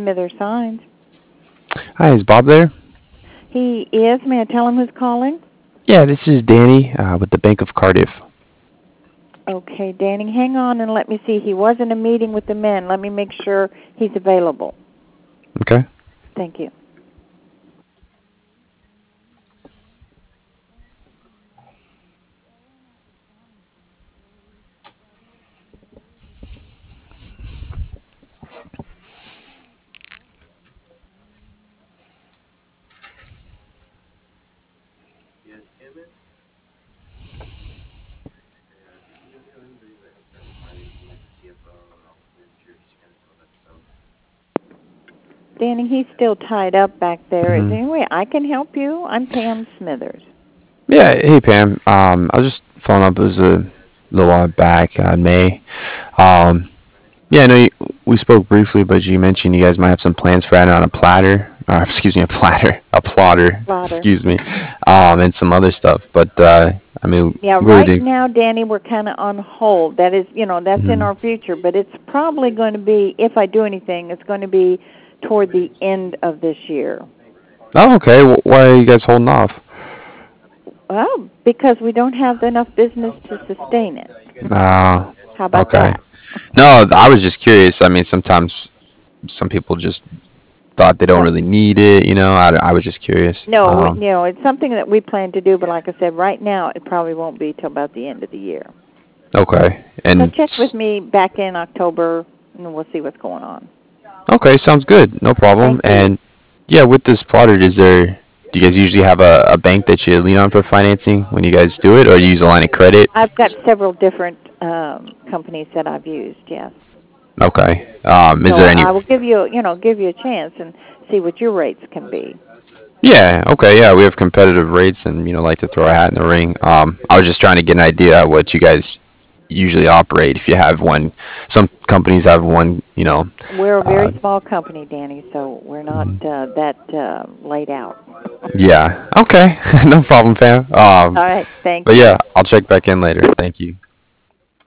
Smithers Signs. Hi, is Bob there? He is. May I tell him who's calling? Yeah, this is Danny with the Bank of Cardiff. Okay, Danny, hang on and let me see. He was in a meeting with the men. Let me make sure he's available. Okay. Thank you. Danny, he's still tied up back there. Is hmm there any way I can help you? I'm Pam Smithers. Yeah, hey Pam. I was just following up. It was a little while back, in May. Um, yeah, I know we spoke briefly, but you mentioned you guys might have some plans for adding on a platter. Excuse me, a platter, a plotter. Plotter. Excuse me, and some other stuff. But I mean, Yeah, really, right now, Danny, we're kind of on hold. That is, that's in mhm. our future, but it's probably going to be, if I do anything, it's going to be toward the end of this year. Oh, okay. Why are you guys holding off? Well, because we don't have enough business to sustain it. Uh, How about okay. that? No, I was just curious. I mean, sometimes some people just thought they don't Well, really need it. I was just curious. no, it's something that we plan to do, but like I said, right now it probably won't be till about the end of the year. Okay. So And check with me back in October, and we'll see what's going on. okay, sounds good. No problem. Thank you. And yeah, with this plotter, do you guys usually have a bank that you lean on for financing when you guys do it, or you use a line of credit? I've got several different companies that I've used. Yes. Okay. Is So there any? I will give you a chance and see what your rates can be. Yeah. Okay. Yeah, we have competitive rates, and like to throw a hat in the ring. I was just trying to get an idea of what you guys usually operate. If you have one, some companies have one. We're a very Uh, small company, Danny, so we're not that laid out. yeah. Okay. No problem, fam. All right. Thank But you. yeah, I'll check back in later. Thank you.